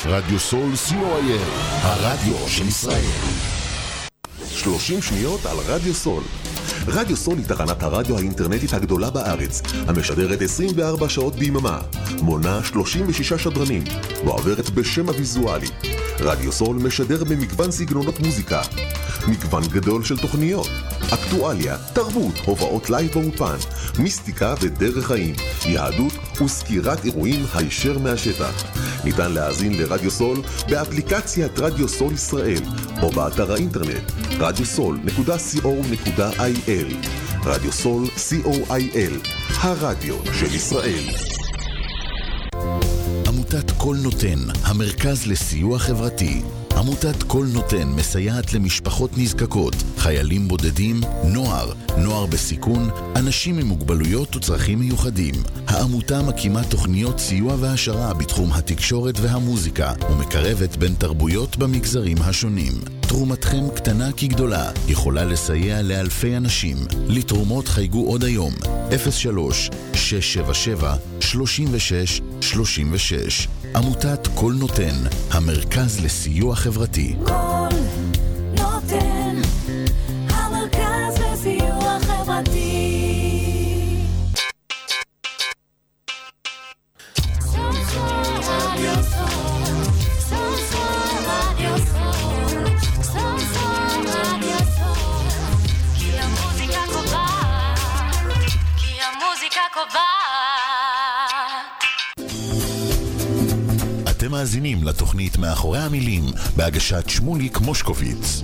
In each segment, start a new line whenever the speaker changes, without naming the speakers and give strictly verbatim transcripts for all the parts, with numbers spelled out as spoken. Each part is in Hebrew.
רדיו סול סי או איי אל, הרדיו של ישראל. שלושים שניות על רדיו סול. רדיו סול היא תחנת הרדיו האינטרנטית הגדולה בארץ, המשדרת עשרים וארבע שעות ביממה, מונה שלושים ושישה שדרנים, ועוברת בשם הוויזואלי. רדיו סול משדר במגוון סגנונות מוזיקה, מגוון גדול של תוכניות, אקטואליה, תרבות, הובאות לייב באופן, מיסטיקה ודרך חיים, יהדות וסקירת אירועים הישר מהשטח. ניתן להאזין לרדיו סול באפליקציית רדיו סול ישראל, או באתר האינטרנט רדיו סול נקודה סי או נקודה איי אל. רדיו סול סי או איי אל, הרדיו של ישראל.
עמותת כל נותן, המרכז לסיוע חברתי. עמותת כל נותן מסייעת למשפחות נזקקות, חיילים בודדים, נוער, נוער בסיכון, אנשים עם מוגבלויות וצרכים מיוחדים. העמותה מקימה תוכניות סיוע והשרה בתחום התקשורת והמוזיקה, ומקרבת בין תרבויות במגזרים השונים. תרומתכם קטנה כגדולה, יכולה לסייע לאלפי אנשים. לתרומות חייגו עוד היום, אפס שלוש שש שבע שבע שלושים ושש שלושים ושש. עמותת כל נותן, המרכז לסיוע חברתי.
כל נותן, המרכז לסיוע חברתי.
אתם מאזינים לתוכנית מאחורי המילים בהגשת שמוליק מושקוביץ.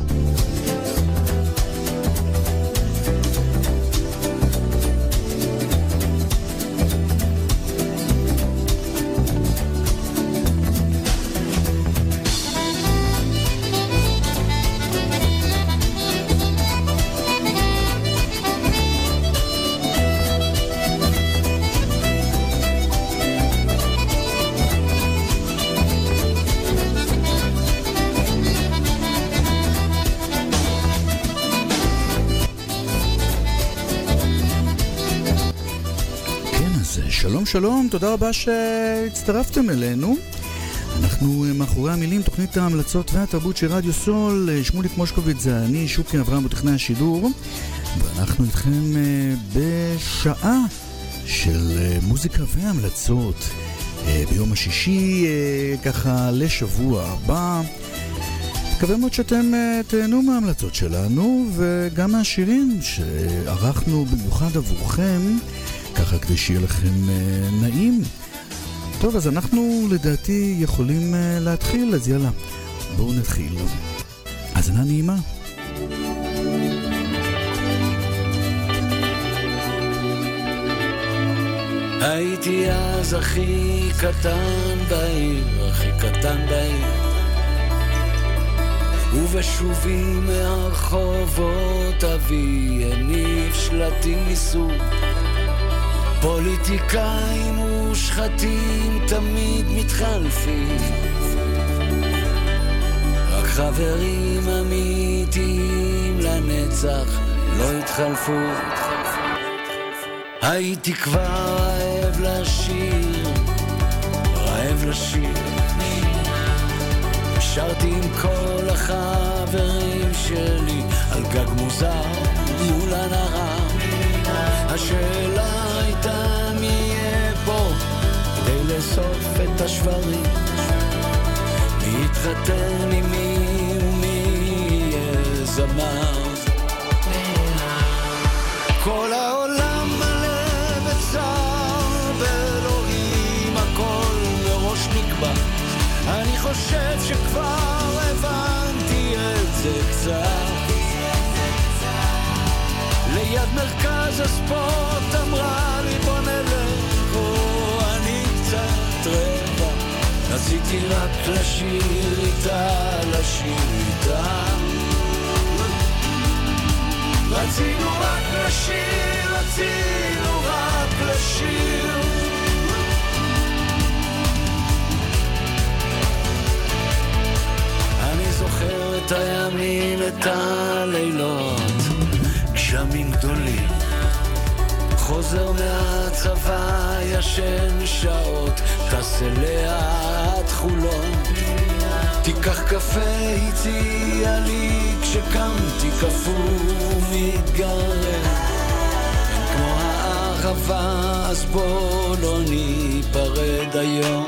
שלום שלום, תודה רבה שהצטרפתם אלינו. אנחנו מאחורי המילים, תוכנית ההמלצות והתרבות של רדיו סול. שמוליק מושקוביץ זה אני, שוקי אברהם בטכנאי השידור, ואנחנו איתכם בשעה של מוזיקה והמלצות ביום השישי, ככה לשבוע הבא. מקווה מאוד שאתם תהנו מההמלצות שלנו וגם מהשירים שערכנו במיוחד עבורכם, ככה כדי שיהיה לכם נעים. טוב, אז אנחנו לדעתי יכולים להתחיל, אז יאללה, בואו נתחיל. האזנה נעימה.
הייתי אז הכי קטן בעיר, הכי קטן בעיר, ובשובי מהרחובות אבי הניף שלטים ניסו. פוליטיקאים ושחטים תמיד מתחלפים, רק חברים אמיתיים לנצח לא התחלפו. הייתי כבר רעב לשיר, רעב לשיר, שרתי עם כל החברים שלי על גג מוזר מול הנהר. השאלה הייתה מי יהיה פה כדי לאסוף את השברים, מי יתחתן עם מי ומי יהיה זמר. כל העולם מלא בצער, באלוהים הכל מראש נקבע. אני חושב שכבר הבנתי את זה קצת. ליד מרכז הספורט אמרה לי בוא נלך, או אני קצת רבע, רציתי רק לשיר איתה, לשיר איתה. רצינו רק לשיר, רצינו רק לשיר. אני זוכר את הימים, את הלילות, גשמים גדולים, חוזר מהצבא ישן שעות, טס אליה עד חולון. תיקח קפה הציע לי כשקמתי כפור מתגרם אין כמו האהבה אז בוא לא ניפרד היום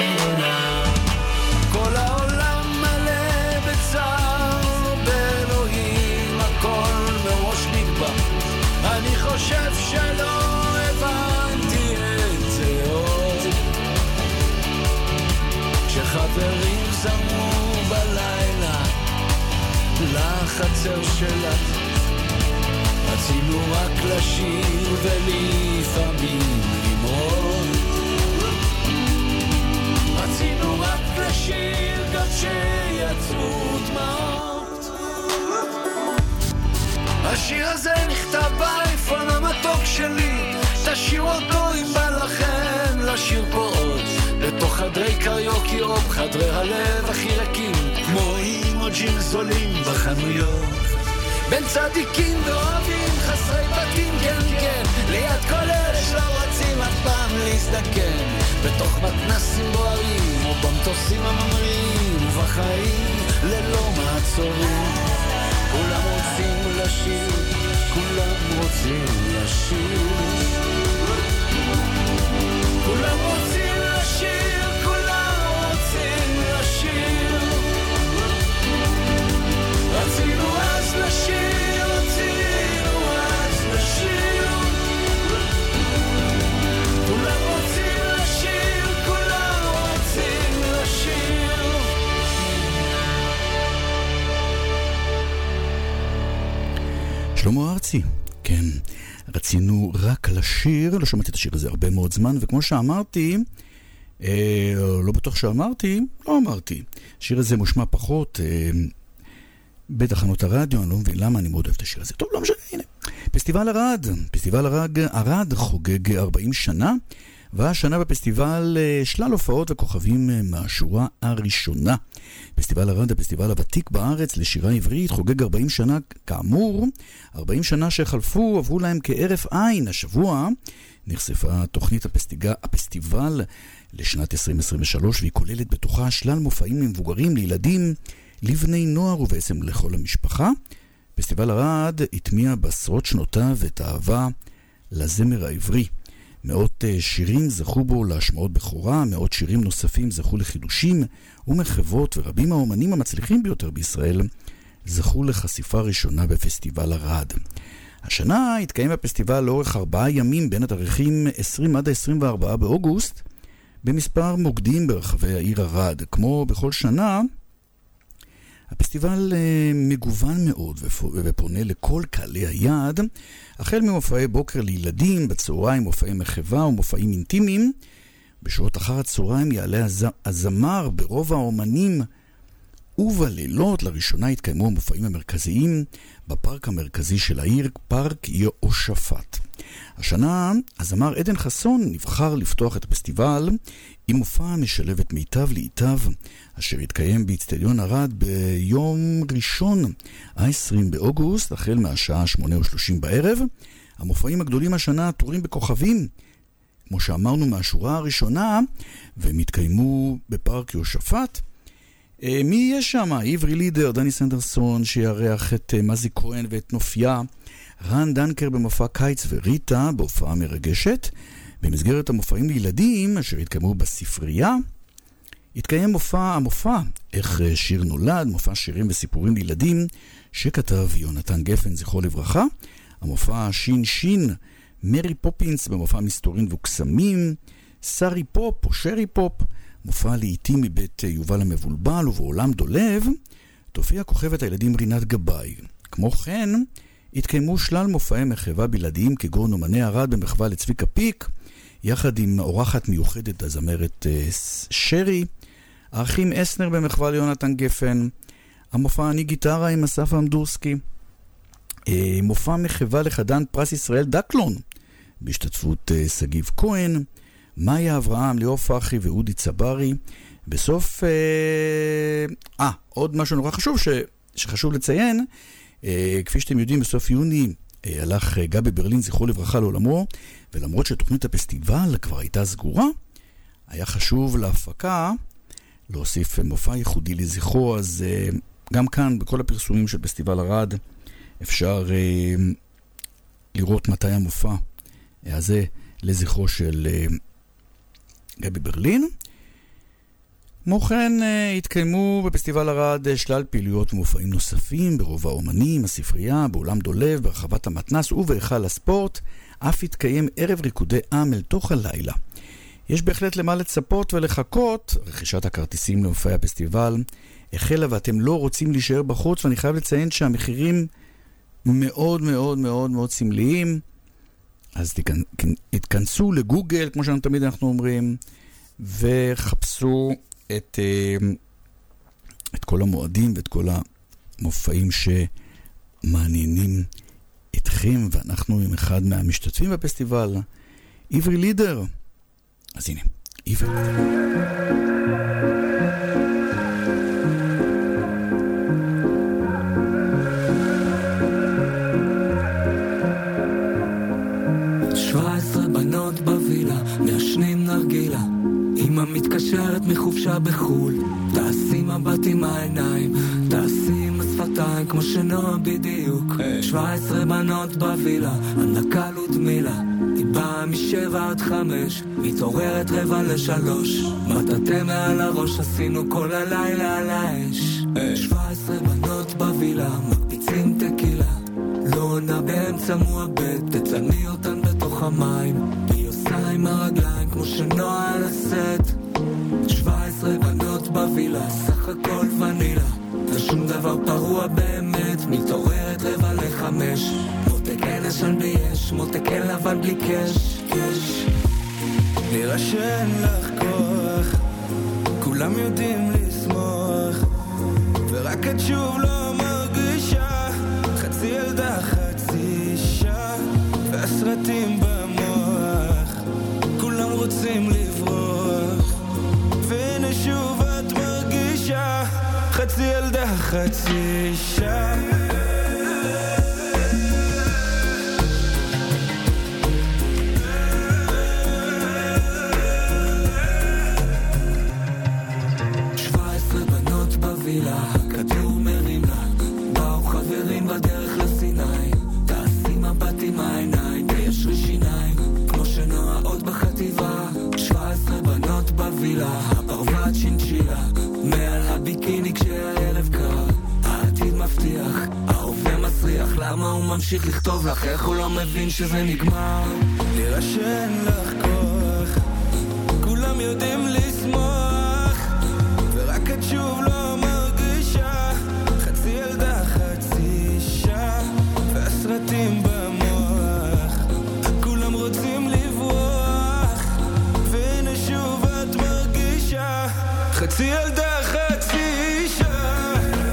כל העולם מלא בצער באלוהים הכל מראש נקבע אני חושב שלא הבנתי את זה עוד כשחברים זמו בלילה לחצר שלה רצינו רק לשיר ולפעמים למרוד רצינו רק לשיר גם שיצאו דמעות השיר הזה נכתב באייפון המתוק שלי תשאיר אותו אם בא לכם לשיר פה עוד לתוך חדרי קריוקי או חדרי הלב הכי ריקים כמו אימוג'ים זולים בחנויות בין צדיקים ואוהבים חסרי בתים כן כן ליד כל אלה שלא רוצים אף פעם להזדקן בתוך מתנסים בוערים או במטוסים הממריאים ובחיים ללא מעצורים כולם רוצים לשיר כולם רוצים לשיר כולם רוצים לשיר כולם רוצים לשיר רצינו אז לשיר רצינו אז לשיר כולם רוצים לשיר כולם רוצים לשיר
שלמה ארצי, כן, רצינו רק לשיר, לא שמעתי את השיר הזה הרבה מאוד זמן, וכמו שאמרתי, אה, לא בטוח שאמרתי, לא אמרתי, השיר הזה מושמע פחות אה, בתחנות הרדיו, אני לא מבין למה, אני מאוד אוהב את השיר הזה. טוב, לא משנה, הנה. פסטיבל ערד, פסטיבל ערד, ערד חוגג ארבעים שנה, והשנה בפסטיבל שלל הופעות וכוכבים מהשורה הראשונה. פסטיבל ערד, הפסטיבל הוותיק בארץ לשירה עברית, חוגג ארבעים שנה, כאמור, ארבעים שנה שחלפו, עברו להם כערף עין. השבוע נחשפה תוכנית הפסטיגה, הפסטיבל לשנת עשרים עשרים ושלוש, והיא כוללת בתוכה שלל מופעים למבוגרים, לילדים, לבני נוער ובעצם לכל המשפחה. פסטיבל ערד התמיע בעשרות שנותיו את האהבה לזמר העברי. מאות שירים זכו בו להשמעות בכורה, מאות שירים נוספים זכו לחידושים ומחוות, ורבים האומנים המצליחים ביותר בישראל זכו לחשיפה ראשונה בפסטיבל ערד. השנה התקיים הפסטיבל לאורך ארבעה ימים בין התאריכים עשרים עד עשרים וארבעה באוגוסט במספר מוקדים ברחבי העיר ערד. כמו בכל שנה, הפסטיבל מגוון מאוד ופונה לכל קהלי היעד, החל ממופעי בוקר לילדים, בצהריים מופעי מחווה ומופעים אינטימיים. בשעות אחר הצהריים יעלה הזמר ברוב האומנים, ובלילות לראשונה התקיימו המופעים המרכזיים בפארק המרכזי של העיר, פארק יהושפט. השנה הזמר עדן חסון נבחר לפתוח את הפסטיבל עם מופע משלב את מיטב לעיטב, אשר התקיים באצטדיון ערד ביום ראשון ה-עשרים באוגוסט, החל מהשעה שמונה ושלושים בערב. המופעים הגדולים השנה תורים בכוכבים, כמו שאמרנו, מהשורה הראשונה, והם התקיימו בפארק יהושפט. מי יש שם? עברי לידר, דני סנדרסון שיארח את מזי כהן ואת נופיה, רן דנקר במופע קיץ וריטה בהופעה מרגשת. במסגרת המופעים לילדים אשר התקיימו בספרייה התקיים מופע המופע איך שיר נולד, מופע שירים וסיפורים לילדים שכתב יונתן גפן זכרו לברכה. המופע שין שין מרי פופינס במופע מסתורין וקסמים, סרי פופ או שרי פופ, מופע לעיתים מבית יובל המבולבל, ובעולם דולב תופיע כוכבת הילדים רינת גבאי. כמו כן התקיימו שלל מופעי מחווה בלעדיים כגון אומני ערד במחווה לצביקה פיק יחד עם אורחת מיוחדת הזמרת שרי, האחים אסנר במחווה ליונתן גפן, המופע אני גיטרה עם אסף אמדורסקי, מופע מחווה לחדן פרס ישראל דקלון בהשתתפות סגיב כהן, מאיה אברהם, ליאור פרחי ואודי צברי. בסוף אה, אה עוד משהו נורא חשוב ש, שחשוב לציין, אה, כפי שאתם יודעים, בסוף יוני אה, הלך אה, גבי ברלין זכרו לברכה לעולמו, ולמרות שתוכנית הפסטיבל כבר הייתה סגורה, היה חשוב להפקה להוסיף מופע ייחודי לזכרו, אז גם כאן, בכל הפרסומים של פסטיבל ערד, אפשר לראות מתי המופע הזה לזכרו של גבי ברלין. כמו כן התקיימו בפסטיבל ערד שלל פעילויות ומופעים נוספים ברובע האומנים, הספרייה, באולם דולב, ברחבת המתנ"ס ובהיכל הספורט. אף התקיים ערב ריקודי עם אל תוך הלילה. יש בהחלט למה לצפות ולחכות. רכישת הכרטיסים למופעי הפסטיבל החלה ואתם לא רוצים להישאר בחוץ, ואני חייב לציין שהמחירים מאוד מאוד מאוד מאוד סמליים. אז התכנסו לגוגל, כמו שאנחנו תמיד אנחנו אומרים, וחפשו את, את כל המועדים ואת כל המופעים שמעניינים אתכם, ואנחנו עם אחד מהמשתתפים בפסטיבל, עברי לידר. אז הנה, עברי
שבע עשרה בנות בווילה, מעשנים נרגילה, אמא מתקשרת מחופשה בחול, תעשי מבט עם העיניים, תעשי עם השפתיים כמו שנועה בדיוק. שבע עשרה בנות בווילה, הנקה לודמילה, היא באה משבע עד חמש, מתעוררת רבע לשלוש, מטאטא מעל הראש, עשינו כל הלילה על האש. שבע עשרה בנות בווילה, מקפיצים טקילה, לא עונה באמצע מועבד, תצלמי אותן בתוך המים, היא עושה עם הרגליים כמו שנועה על הסט. שבע עשרה בנות בווילה, סך הכל ונילה, ושום דבר פרוע באמת, מתעוררת רבע לחמש, מותק אין אשן בלי אש, מותק אין לבן בלי קש, קש.
נראה שאין לך כוח, כולם יודעים לשמוח, ורק את שוב לא מרגישה, חצי ילדה חצי אישה, והסרטים במוח, כולם רוצים לברוח, והנה שוב את מרגישה, חצי ילדה חצי אישה.
הכדור מרים לה, באו חברים בדרך לסיני, תעשי מבט עם העיניים, וישרי שיניים, כמו שנועה עוד בחטיבה. שבע עשרה בנות בווילה, הפרוות שינצ'ילה, מעל הביקיני כשהערב קר, העתיד מבטיח, ההווה מסריח, למה הוא ממשיך לכתוב לך, איך הוא לא מבין שזה נגמר?
נראה שאין לך כוח, כולם יודעים לשמוח, ורק את שוב לא סרטים במוח, כולם רוצים לברוח, והנה שוב את מרגישה, חצי ילדה חצי אישה.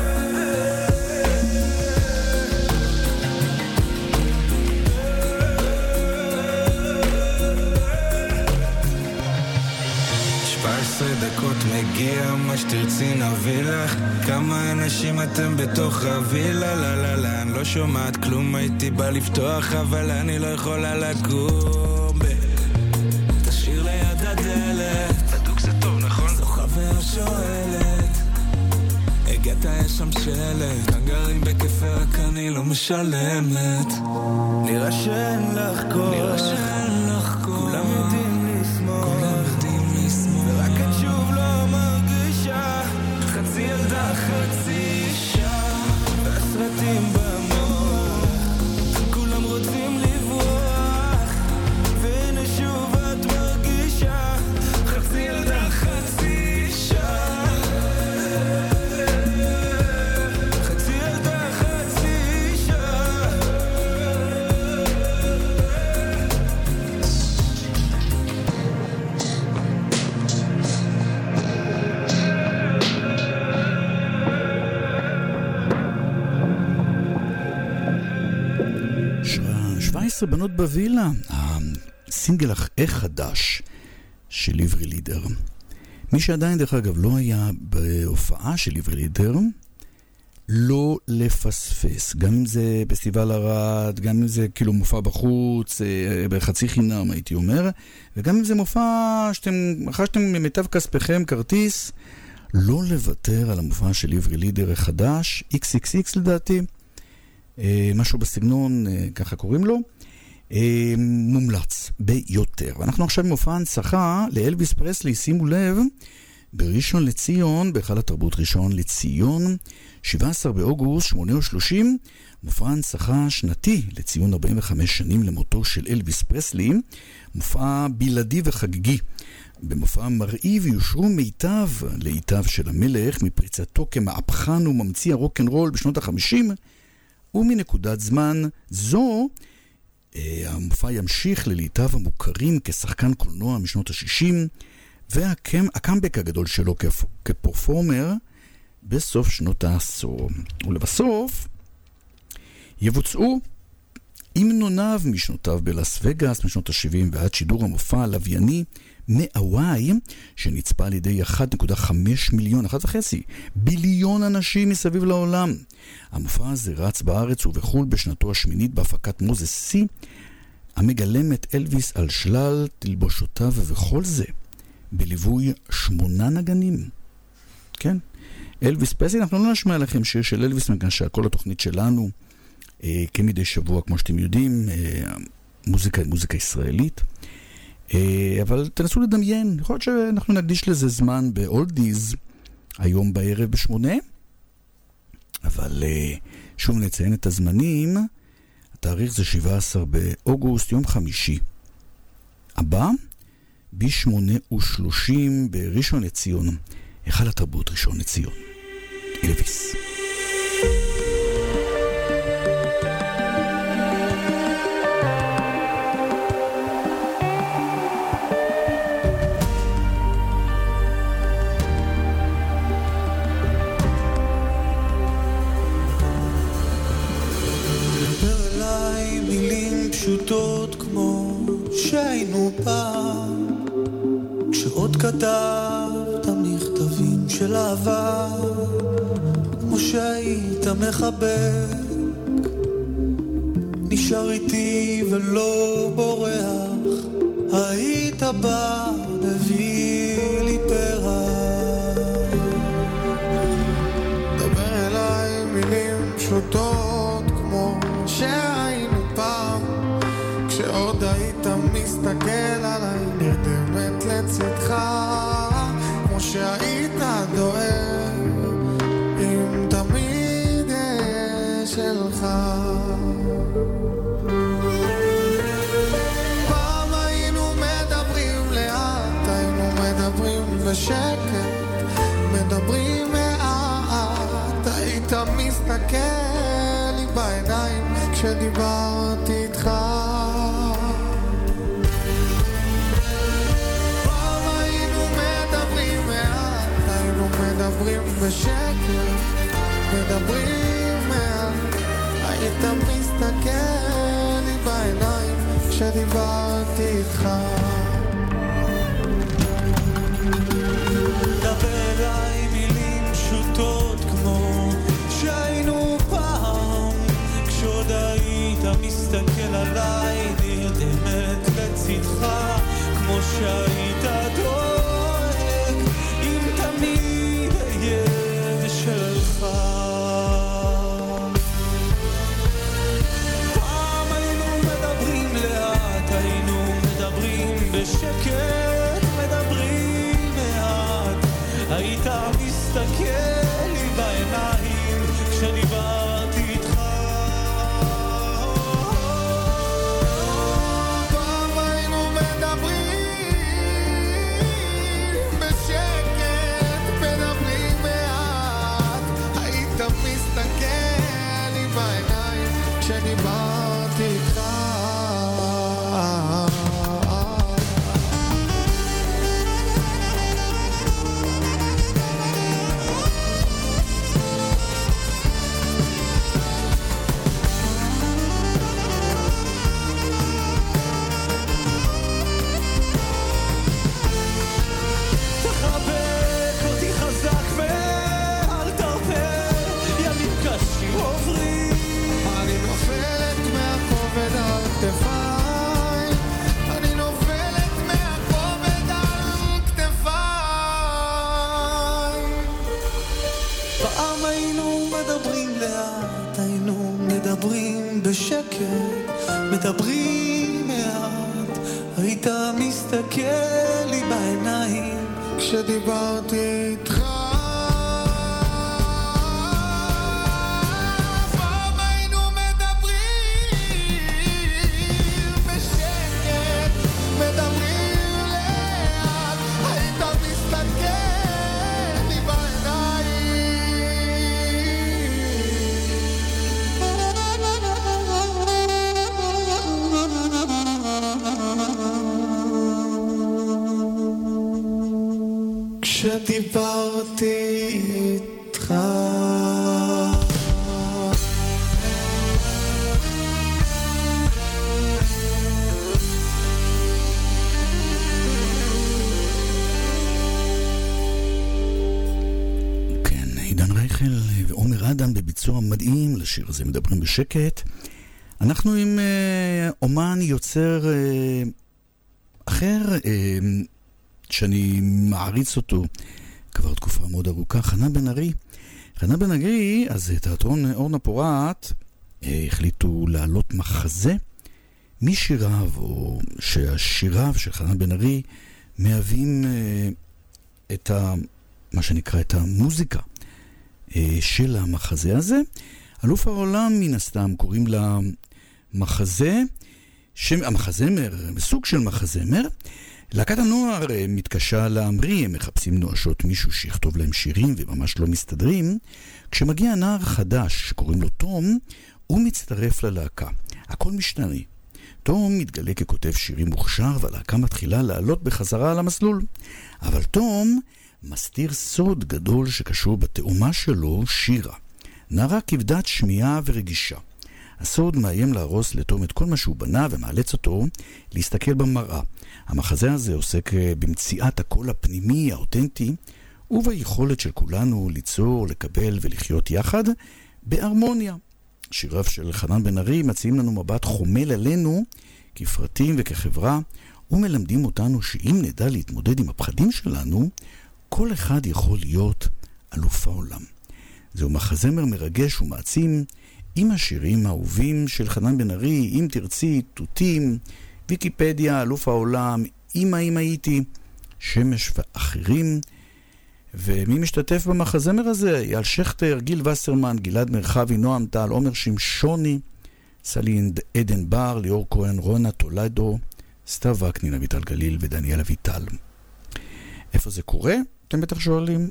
שבע עשרה דקות מגיע, מה שתרצי נביא לך, כמה אנשים אתם בתוך הווילה, לה לה לה, אני לא שומעת כלום, הייתי בא לפתוח אבל אני לא יכולה לקום, תשאיר ליד הדלת, בדוק זה טוב נכון? זו חוויה שואלת, הגעת יש שם שלט, כאן גרים בכיף רק אני לא משלמת, נראה שאין לך כוח, נראה שאין לך כוח, כולם יודעים לשמוח, כולם יודעים לשמוח, ורק את שוב לא מרגישה, חצי ילדה חצי אישה, והסרטים במוח, כולם רוצים לברוח, והנה שוב את מרגישה, חצי ילדה חצי אישה, חצי ילדה חצי אישה.
שבע עשרה בנות בווילה, הסינגל החדש של עברי לידר. מי שעדיין דרך אגב לא היה בהופעה של עברי לידר, לא לפספס, גם אם זה פסטיבל ערד, גם אם זה כאילו מופע בחוץ, בחצי חינם הייתי אומר, וגם אם זה מופע שאתם, אחרי שאתם ממיטב כספיכם כרטיס, לא לוותר על המופע של עברי לידר החדש, איקס איקס איקס לדעתי, משהו בסגנון, ככה קוראים לו, מומלץ ביותר. ואנחנו עכשיו במופע הנצחה לאלוויס פרסלי, שימו לב, בראשון לציון, בהיכל התרבות ראשון לציון, שבעה עשר באוגוסט, שמונה ושלושים, מופע הנצחה שנתי לציון ארבעים וחמש שנים למותו של אלוויס פרסלי, מופע בלעדי וחגיגי. במופע מראי ויושרו מיטב לעיתיו של המלך מפריצתו כמהפכן וממציא הרוק'נ'רול בשנות החמישים, ומנקודת זמן זו המופע ימשיך ללעיתיו המוכרים כשחקן קולנוע משנות ה-שישים, והקאמבק הגדול שלו כפרפורמר בסוף שנות העשור. ולבסוף יבוצעו המנוניו משנותיו בלאס וגאס משנות ה-שבעים ועד שידור המופע הלווייני מהוואי, שנצפה על ידי אחת נקודה חמש מיליון, אחת וחצי ביליון אנשים מסביב לעולם. המופע הזה רץ בארץ ובחול בשנתו השמינית בהפקת מוזס סי, המגלם את אלוויס על שלל תלבושותיו, וכל זה בליווי שמונה נגנים. כן, אלוויס פרסלי. אנחנו לא נשמע לכם שיר של אלוויס, מכאן שכל התוכנית שלנו אה, כמדי שבוע, כמו שאתם יודעים, אה, מוזיקה, מוזיקה ישראלית, אה, אבל תנסו לדמיין, יכול להיות שאנחנו נקדיש לזה זמן באולדיז היום בערב בשמונה, אבל אה, שוב נציין את הזמנים. התאריך זה שבעה עשר באוגוסט, יום חמישי הבא, ב-שמונה ושלושים בראשון לציון, היכל התרבות ראשון לציון. אלוויס.
דבר אליי מילים פשוטות כמו שהיינו פעם, כשעוד כתבת מכתבים של אהבה, כמו שהיית מחבק, נשאר איתי ולא בורח, היית בא מביא לי פרח. דבר אליי מילים פשוטות כמו שהיינו פעם, כשעוד היית מסתכל עליי נרדמת לצדך, כמו שהיית דואג אם תמיד שלך. פעם היינו מדברים לאט, היינו מדברים בשקט, מדברים מעט, היית מסתכל לי בעיניים כשדיברתי איתך. מדברים בשקט, מדברים מעט, היית מסתכל לי בעיניים כשדיברתי איתך. דבר אליי מילים פשוטות כמו שהיינו פעם, כשעוד היית מסתכל עליי נרדמת לצדך, כמו שהיית דואג אם תמיד אהיה שלך. פעם היינו מדברים לאט, היינו מדברים בשקט, מדברים מעט, היית מסתכל לי בעיניים כשדיברתי איתך. פעם היינו מדברים בשקט, מדברים מעט, היית מסתכל לי בעיניים כשדיברתי איתך.
היינו מדברים לאט, היינו מדברים בשקט, מדברים מעט, היית מסתכל לי בעיניים
כשדיברתי איתך. כשדיברתי איתך.
כן, עידן רייכל ועומר אדם בביצוע מדהים לשיר הזה, מדברים בשקט. אנחנו עם אה, אומן יוצר אה, אחר, אה, שאני מעריץ אותו כבר תקופה מאוד ארוכה, חנן בן ארי. חנן בן ארי, אז תיאטרון אורנה פורת החליטו להעלות מחזה משיריו, או שהשיריו של חנן בן ארי מהווים את ה, מה שנקרא את המוזיקה של המחזה הזה. אלוף העולם מן הסתם קוראים לה מחזה, המחזמר, סוג של מחזמר. להקת הנוער מתקשה להמריא, הם מחפשים נואשות מישהו שיכתוב להם שירים וממש לא מסתדרים. כשמגיע נער חדש שקוראים לו תום, הוא מצטרף ללהקה. הכל משתנה. תום מתגלה ככותב שירים מוכשר והלהקה מתחילה לעלות בחזרה על המסלול. אבל תום מסתיר סוד גדול שקשור בתאומה שלו, שירה. נערה כבדת שמיעה ורגישה. הסוד מאיים להרוס לתום את כל מה שהוא בנה ומאלץ אותו להסתכל במראה. המחזה הזה עוסק במציאת הקול הפנימי, האותנטי, וביכולת של כולנו ליצור, לקבל ולחיות יחד בהרמוניה. שיריו של חנן בן ארי מציעים לנו מבט חומל עלינו כפרטים וכחברה, ומלמדים אותנו שאם נדע להתמודד עם הפחדים שלנו, כל אחד יכול להיות אלוף העולם. זהו מחזמר מרגש ומעצים, עם השירים האהובים של חנן בן ארי, אם תרצי, תותים, ויקיפדיה, אלוף העולם, אמא אם הייתי, שמש ואחרים. ומי משתתף במחזמר הזה? אייל שכטר, גיל וסרמן, גלעד מרחבי, נועם טל, עומר שמשוני, סלי עדן בר, ליאור כהן, רונה תולדו, סתיו וקנין, אביטל גליל ודניאל אביטל. איפה זה קורה? אתם בטח שואלים.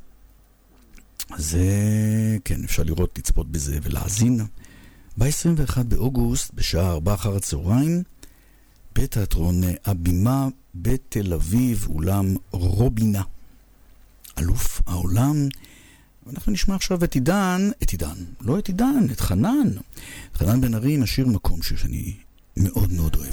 אז כן, אפשר לראות, לצפות בזה ולהזין. ב-עשרים ואחד באוגוסט, בשעה ארבע אחר הצהריים, בתיאטרון הבימה בתל אביב, אולם רובינה. אלוף העולם. ואנחנו נשמע עכשיו את עידן, את עידן, לא את עידן, את חנן. חנן בן ארי עם השיר מקום שאני מאוד מאוד אוהב.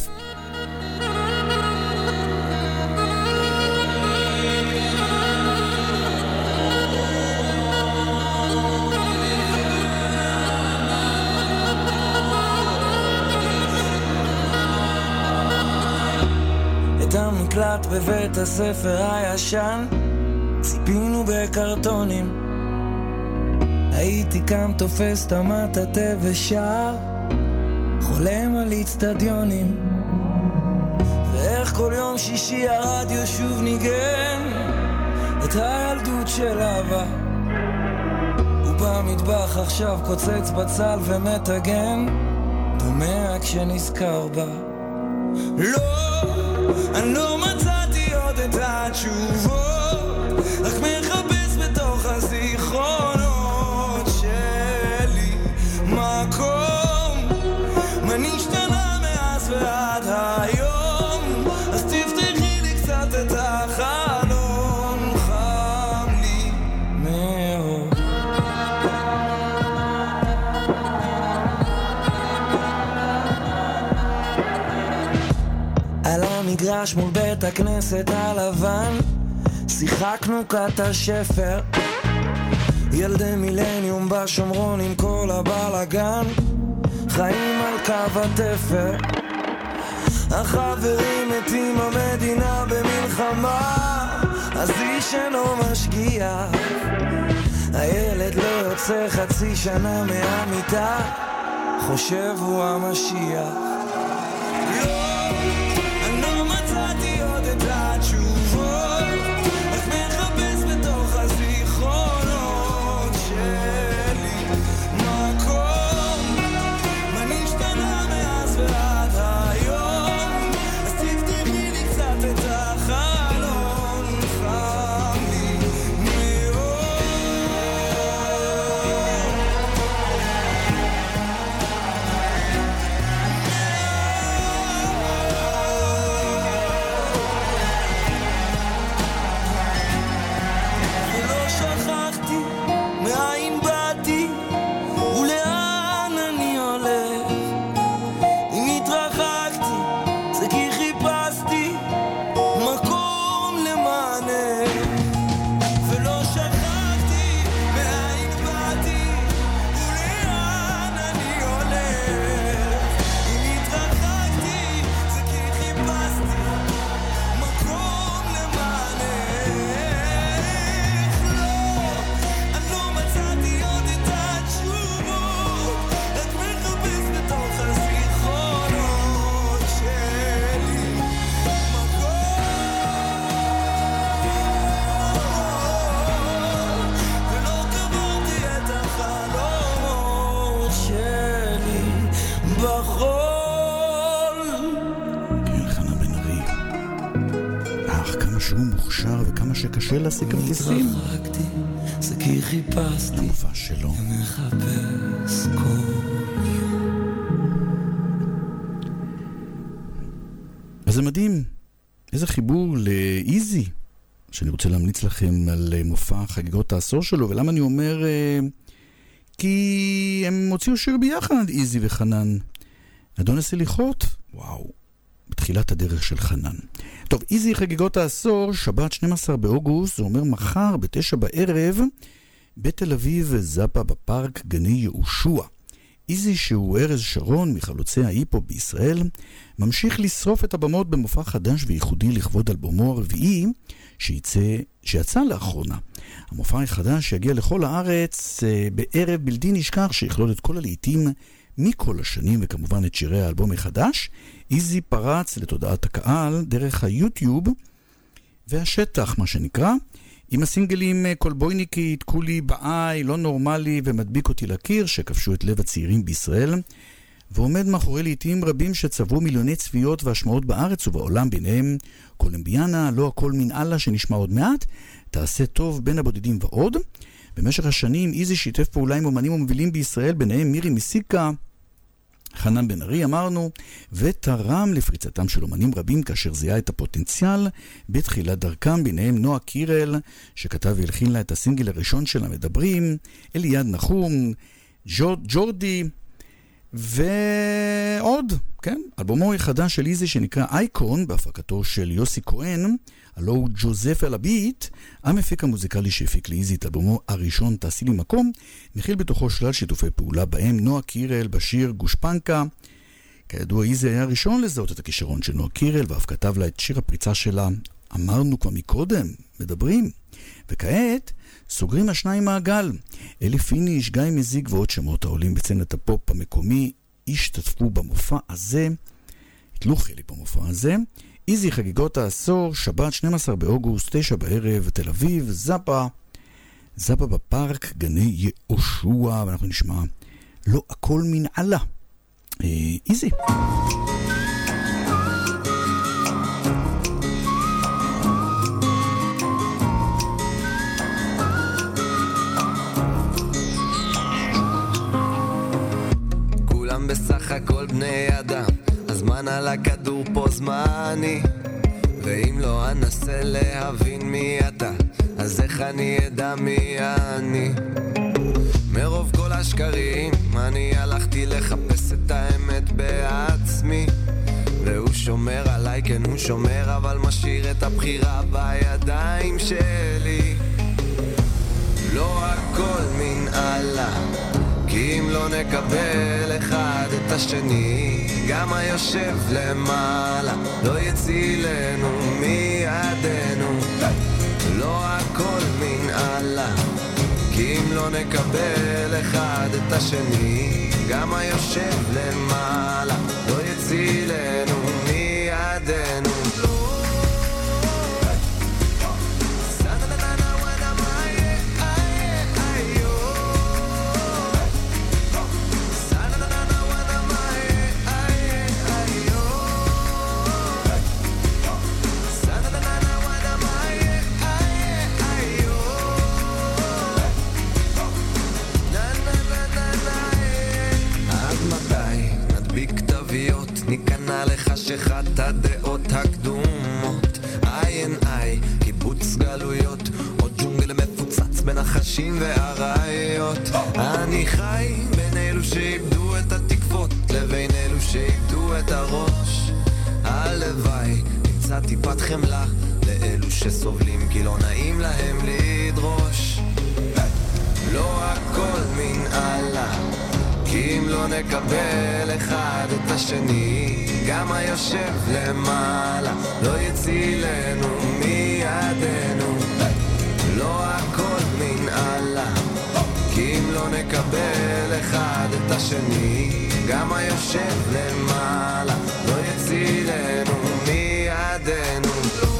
את המקלט בבית הספר הישן ציפינו בקרטונים, הייתי קם תופס את המטאטה ושר, חולם על אצטדיונים, ואיך כל יום שישי הרדיו שוב ניגן את הילדות של אבא, הוא במטבח עכשיו קוצץ בצל ומתגן, דומע כשנזכר בה. לא, אני לא מצאתי עוד את התשובות, רק מחפש בתוך הזיכרונות שלי מקום, מה נשתנה מאז ועד היום, אז תפתחי לי קצת את החלום, חם לי מאוד. על המגרש מול בית הכנסת הלבן שיחקנו קט השפר, ילדי מילניום בשומרון עם כל הבלגן, חיים על קו התפר, החברים מתים, המדינה במלחמה, אז איש אינו משגיח, הילד לא יוצא יוצא חצי שנה מהמיטה, חושב הוא המשיח. לא, אני לא מצאתי עוד את התשובות, איך מחפש בתוך הזיכרונות שלי מקום, מה נשתנה מאז ועד היום, אז תפתחי לי קצת את החלון, חם לי מאוד. ולא שכחתי מאין באתי ולאן אני הולך, אם התרחקתי זה כי חיפשתי מקום למענך. ולא שכחתי מאין באתי ולאן אני הולך, אם התרחקתי זה כי חיפשתי מקום למענך. לא, אני לא מצאתי עוד את התשובות, רק מחפש בתוך הזיכרונות שלי מקום, ולא קברתי את החלומות שלי בחול.
כן, חנן בן ארי. אך, כמה שהוא מוכשר וכמה שקשה להשיג כרטיסים
התרחקתי זה כי חיפשתי
למופע שלו.
מחפש כל
אז זה מדהים, איזה חיבור לאיזי, שאני רוצה להמליץ לכם על אה, מופע חגיגות העשור שלו. ולמה אני אומר? אה, כי הם הוציאו שיר ביחד, איזי וחנן. אדון הסליחות, וואו, בתחילת הדרך של חנן. טוב, איזי חגיגות העשור, שבת שנים עשר באוגוסט, זה אומר מחר בתשע בערב, בתל אביב זאפה בפארק גני יהושע. איזי, שהוא ארז שרון מחלוצי ההיפ-הופ בישראל, ממשיך לשרוף את הבמות במופע חדש וייחודי לכבוד אלבומו הרביעי שיצא, שיצא לאחרונה. המופע החדש שיגיע לכל הארץ אה, בערב בלתי נשכח שיכלול את כל הלעיתים מכל השנים וכמובן את שירי האלבום החדש. איזי פרץ לתודעת הקהל דרך היוטיוב והשטח, מה שנקרא, עם הסינגלים קולבויניקית, קולי בעי, לא נורמלי ומדביק אותי לקיר, שכבשו את לב הצעירים בישראל, ועומד מאחורי לעיתים רבים שצברו מיליוני צפיות והשמעות בארץ ובעולם, ביניהם קולומביאנה, לא הכל מן אללה שנשמע עוד מעט, תעשה טוב בין הבודדים ועוד. במשך השנים איזי שיתף פעולה עם אומנים ומובילים בישראל, ביניהם מירי מסיקה, חנן בן ארי אמרנו, ותרם לפריצתם של אומנים רבים כאשר זיהה את הפוטנציאל בתחילת דרכם, ביניהם נועה קירל שכתב והלחין לה את הסינגל הראשון של המדברים, אליעד נחום, ג'ורדי ועוד, כן, אלבומו החדש של איזי שנקרא אייקון בהפקתו של יוסי כהן, הלו הוא ג'וזף אל הביט, המפיק המוזיקלי שהפיק לאיזי את אלבומו הראשון תעשי לי מקום, מכיל בתוכו שלל שיתופי פעולה בהם נועה קירל בשיר גושפנקה. כידוע איזי היה הראשון לזהות את הכישרון של נועה קירל ואף כתב לה את שיר הפריצה שלה, אמרנו כבר מקודם, מדברים. וכעת סוגרים השניים מעגל, אלי פיניש, גיא מזיג ועוד שמות העולים בצנת הפופ המקומי השתתפו במופע הזה, התלו חלק במופע הזה. איזי חגיגות העשור, שבת שנים עשר באוגוסט, תשע בערב, תל אביב, זאפה, זאפה בפארק גני יהושע, ואנחנו נשמע לא הכל מן אללה. אה, איזי.
כולם בסך הכל בני אדם, הזמן על הכדור פה זמני, ואם לא אנסה להבין מי אתה, אז איך אני אדע מי אני? מרוב כל השקרים אני הלכתי לחפש את האמת בעצמי, והוא שומר עליי, כן הוא שומר, אבל משאיר את הבחירה בידיים שלי. לא הכל מן אללה, כי אם לא נקבל אחד את השני, גם היושב למעלה לא יצילנו מידינו. לא הכל מן אללה, כי אם לא נקבל אחד את השני, גם היושב למעלה לא יצילנו מידינו. ניכנע לחשכת הדעות הקדומות, איין איי, קיבוץ גלויות, עוד ג'ונגל מפוצץ בין החשים והראיות. אני חי בין אלו שאיבדו את התקוות לבין אלו שאיבדו את הראש. הלוואי נמצא טיפת חמלה לאלו שסובלים כי לא נעים להם לדרוש. לא הכל מנהלה, כי אם לא נקבל אחד את השני, גם היושב למעלה לא יצילנו מידינו. לא הכל מנהלה, כי אם לא נקבל אחד את השני, גם היושב למעלה לא יצילנו מידינו.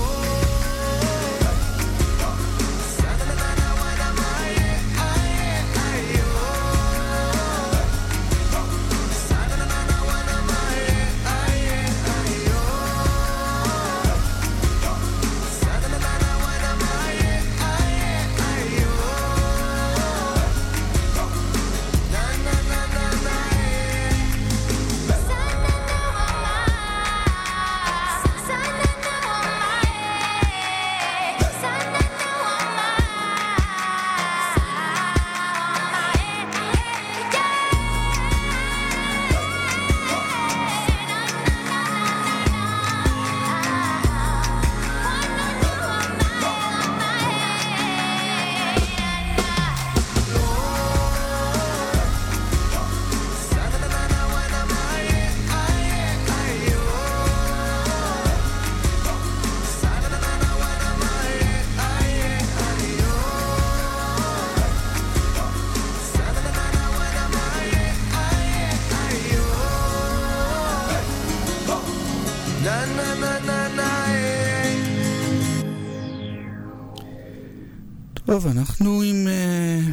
טוב, אנחנו עם uh,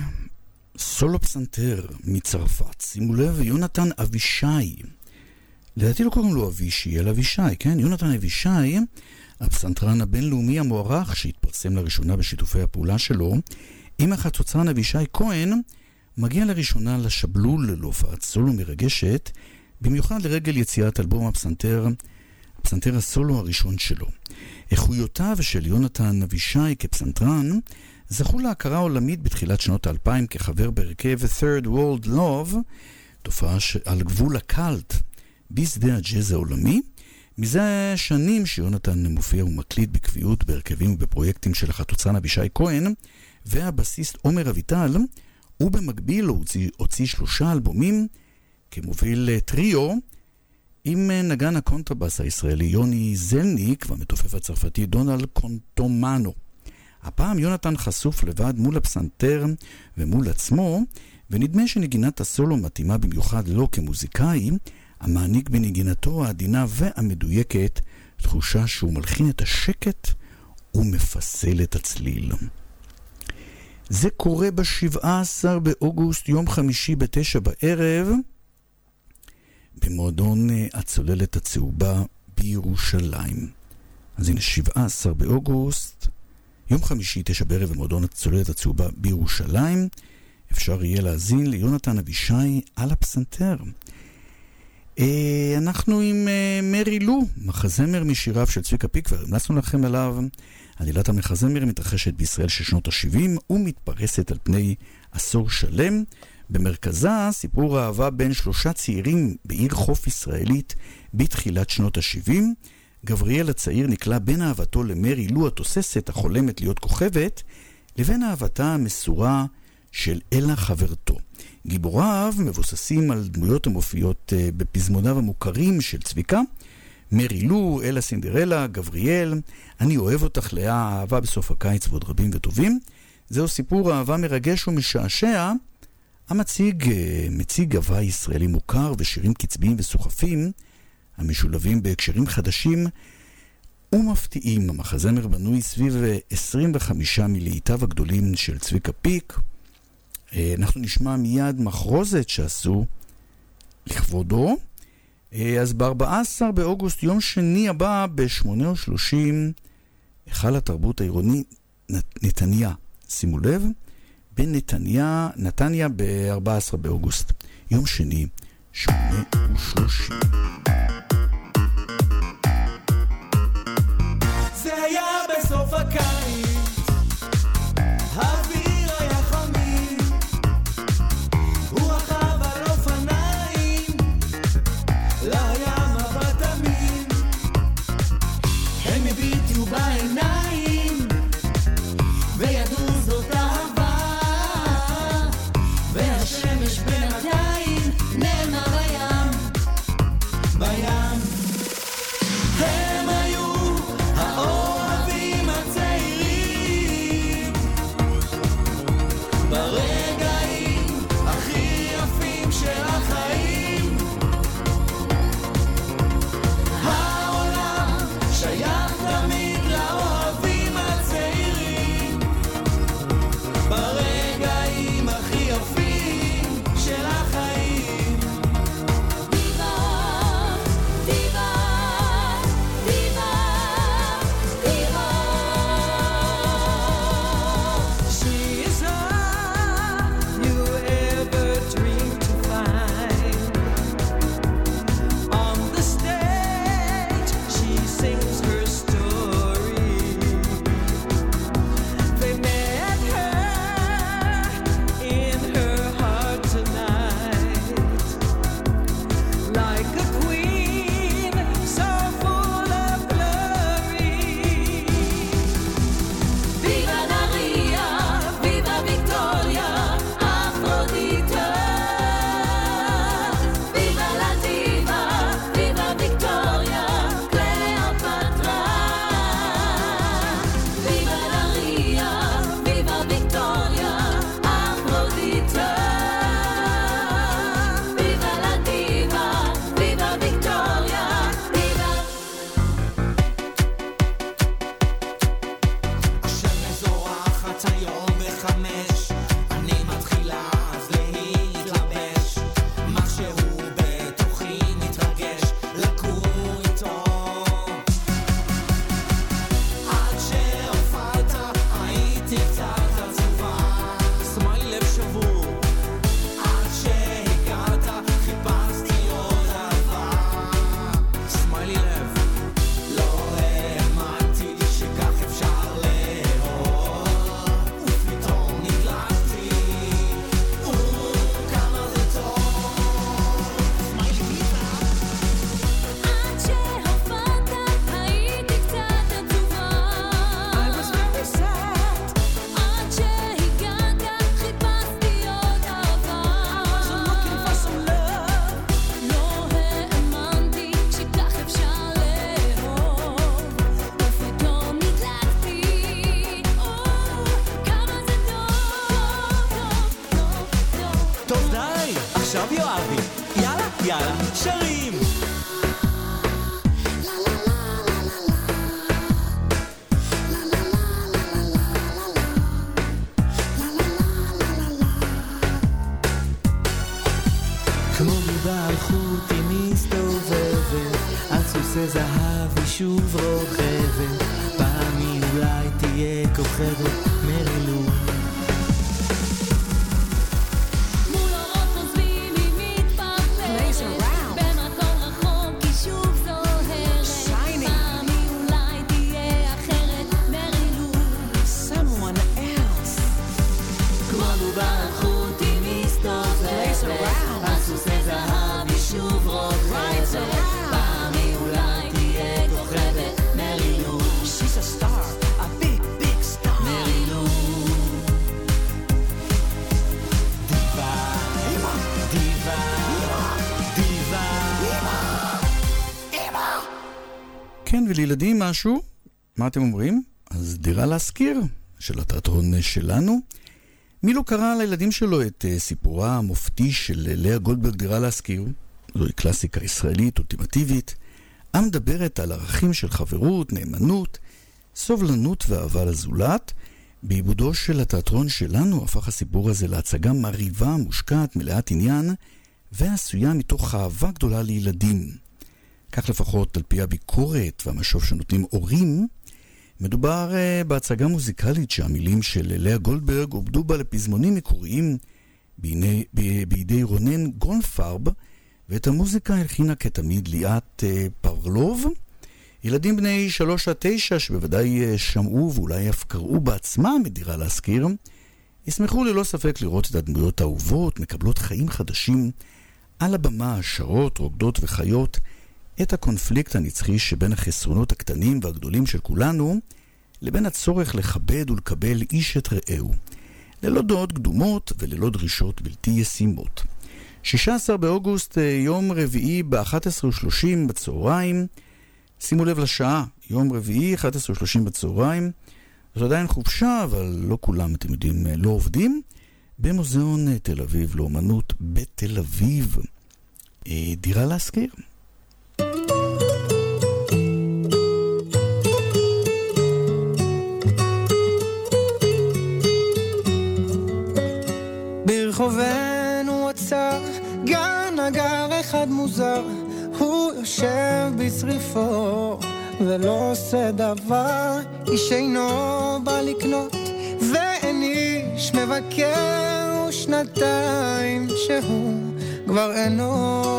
סולו פסנתר מצרפת. שימו לב, יונתן אבישי. לדעתי לא קוראים לו אבישי, אלא אבישי, כן? יונתן אבישי, הפסנתרן הבינלאומי המוערך שהתפרסם לראשונה בשיתופי הפעולה שלו, עם החצוצרן אבישי כהן, מגיע לראשונה לשבלול להופעת סולו מרגשת, במיוחד לרגל יציאת אלבום הפסנתר, הפסנתר הסולו הראשון שלו. איכויותיו של יונתן אבישי כפסנתרן זכו להכרה עולמית בתחילת שנות האלפיים כחבר בהרכב Third World Love, תופעה על גבול הקלט בשדה הג'אז העולמי. מזה שנים שיונתן מופיע ומקליט בקביעות בהרכבים ובפרויקטים של החצוצרן אבישי כהן והבסיסט עומר אביטל, ובמקביל הוא הוציא, הוציא שלושה אלבומים כמוביל טריו עם נגן הקונטרבאס הישראלי יוני זלניק והמתופף הצרפתי דונלד קונטומנו. הפעם יונתן חשוף לבד מול הפסנתר ומול עצמו, ונדמה שנגינת הסולו מתאימה במיוחד לו כמוזיקאי, המעניק בנגינתו העדינה והמדויקת תחושה שהוא מלחין את השקט ומפסל את הצליל. זה קורה ב-שבעה עשר באוגוסט, יום חמישי בתשע בערב, במועדון הצוללת הצהובה בירושלים. אז הנה, שבעה עשר באוגוסט, יום חמישי תשע בערב במועדון הצוללת הצהובה בירושלים, אפשר יהיה להזין ליונתן אבישי על הפסנתר. אנחנו עם מרי לו, מחזמר משיריו של צביקה פיקבר, המלצנו לכם עליו. עלילת המחזמר מתרחשת בישראל של שנות ה-שבעים ומתפרסת על פני עשור שלם. במרכזה סיפור האהבה בין שלושה צעירים בעיר חוף ישראלית בתחילת שנות ה-שבעים. גבריאל הצעיר נקלע בין אהבתו למרי לו התוססת החולמת להיות כוכבת, לבין אהבתה המסורה של אלה חברתו. גיבוריו מבוססים על דמויות המופיעות בפזמוניו המוכרים של צביקה, מרי לו, אלה סינדרלה, גבריאל, אני אוהב אותך לאה, אהבה בסוף הקיץ ועוד רבים וטובים. זהו סיפור אהבה מרגש ומשעשע, המציג מציג אהבה ישראלי מוכר ושירים קצביים וסוחפים, המשולבים בהקשרים חדשים ומפתיעים. המחזמר בנוי סביב עשרים וחמישה מלהיטיו הגדולים של צביקה פיק. אנחנו נשמע מיד מחרוזת שעשו לכבודו. אז ב-ארבעה עשר באוגוסט, יום שני הבא, ב-שמונה ושלושים, היכל התרבות העירוני נתניה. שימו לב, בנתניה, נתניה ב-ארבעה עשר באוגוסט. יום שני, שמונה ושלושים.
זה היה בסוף הקיץ, האוויר היה חמים, הוא רכב על אופניים, לים מבט אמין, הם הביטו בעיניים, וידעו זאת אהבה, והשמש בינתיים נעלמה בים, בים. הם היו האוהבים הצעירים, ברגעים הכי יפים של החיים. העולם שייך תמיד לאוהבים הצעירים, ברגעים הכי יפים של החיים.
דיבה, דיבה, דיבה, דיבה.
She is all you ever dreamed to find. On the stage, she sings her story. They met her in her heart tonight, like a queen so full of glory.
Viva Maria, viva Victoria, Afrodita. Viva la diva, viva Victoria, Cleopatra. Viva Maria, viva Victoria, Afrodita. Viva la diva, viva Victoria, diva.
השמש זורחת היום בחמש, אני מתחילה אז להתלבש, משהו בתוכי מתרגש לקום איתו. עד שהופעת הייתי קצת עצובה, סמייל לב שבור. עד שהגעת חיפשתי עוד אהבה, סמיילי לב. לא האמנתי שכך אפשר לאהוב, ופתאום נדלקתי, וכמה זה טוב. סמיילי פיתה.
עד שהופעת הייתי קצת עצובה.
I was very sad.
עד שהגעת חיפשתי עוד אהבה.
So looking for some love.
לא האמנתי שכך אפשר לאהוב, ופתאום נדלקתי, או, כמה זה טוב, טוב, טוב, טוב.
טוב די, עכשיו יואבי. יאללה, יאללה, שרים. כמו מבעל חוט היא מסתובבת, על סוסי זהב היא שוב רוכבת, פעם היא אולי תהיה כוכבת מרילו.
מול אורות נוזלים היא מתפרפרת, במקום רחוק היא שוב זוהרת, פעם היא אולי תהיה אחרת, מרילו.
Someone else.
כמו בובה חוט היא מסתובבת, על סוסי זהב היא שוב רוכבת, פעם היא אולי תהיה כוכבת, מרילו.
She's a star, a big, big star.
מרילו.
דיבה, דיבה, דיבה.
כן, ולילדים משהו? מה אתם אומרים? אז דירה להשכיר, של התיאטרון שלנו. מי לא קרא לילדים שלו את סיפורה המופתי של לאה גולדברג דירה להשכיר? זוהי קלאסיקה ישראלית אולטימטיבית, המדברת על ערכים של חברות, נאמנות, סובלנות ואהבה לזולת. בעיבודו של התיאטרון שלנו הפך הסיפור הזה להצגה מריבה, מושקעת, מלאת עניין, ועשויה מתוך אהבה גדולה לילדים. כך לפחות על פי הביקורת והמשוב שנותנים הורים. מדובר uh, בהצגה מוזיקלית שהמילים של לאה גולדברג עובדו בה לפזמונים מקוריים בידי, ב, בידי רונן גולדפרב, ואת המוזיקה הלחינה כתמיד ליאת uh, פרלוב. ילדים בני שלוש עד תשע שבוודאי uh, שמעו ואולי אף קראו בעצמם בדירה להשכיר, ישמחו ללא ספק לראות את הדמויות האהובות מקבלות חיים חדשים על הבמה, שרות, רוקדות וחיות, את הקונפליקט הנצחי שבין החסרונות הקטנים והגדולים של כולנו לבין הצורך לכבד ולקבל איש את רעהו, ללא דעות קדומות וללא דרישות בלתי ישימות. שישה עשר באוגוסט, יום רביעי ב-אחת עשרה ושלושים בצהריים. שימו לב לשעה, יום רביעי אחת עשרה ושלושים בצהריים. זו עדיין חופשה, אבל לא כולם, אתם יודעים, לא עובדים. במוזיאון תל אביב לאומנות בתל אביב. דירה להשכיר.
ברחובנו עצר גן אגר אחד מוזר, הוא יושב בצריפו ולא עושה דבר. איש אינו בא לקנות ואין איש מבקר, ושנתיים שהוא כבר אינו